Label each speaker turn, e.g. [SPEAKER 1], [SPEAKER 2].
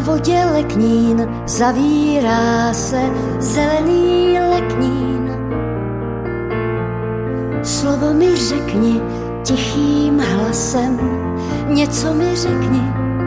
[SPEAKER 1] vodě leknín zavírá se zelený leknín. Slovo mi řekni tichým hlasem, něco mi řekni.